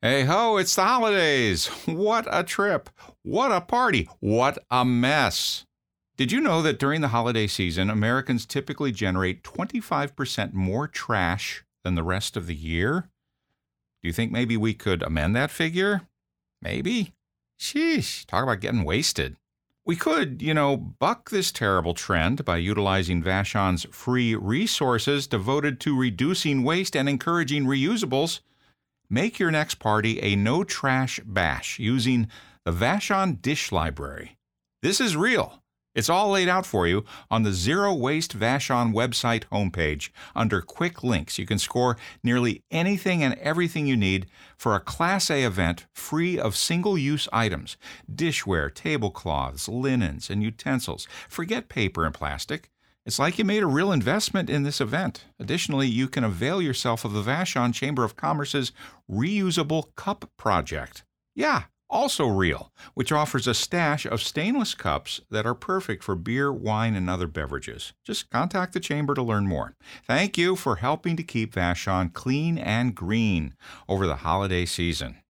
Hey ho, it's the holidays. What a trip. What a party. What a mess. Did you know that during the holiday season, Americans typically generate 25% more trash than the rest of the year? Do you think maybe we could amend that figure? Maybe. Sheesh, talk about getting wasted. We could, buck this terrible trend by utilizing Vashon's free resources devoted to reducing waste and encouraging reusables. Make your next party a no-trash bash using the Vashon Dish Library. This is real. It's all laid out for you on the Zero Waste Vashon website homepage. Under Quick Links, you can score nearly anything and everything you need for a Class A event free of single-use items, dishware, tablecloths, linens, and utensils. Forget paper and plastic. It's like you made a real investment in this event. Additionally, you can avail yourself of the Vashon Chamber of Commerce's reusable cup project. Yeah, also real, which offers a stash of stainless cups that are perfect for beer, wine, and other beverages. Just contact the Chamber to learn more. Thank you for helping to keep Vashon clean and green over the holiday season.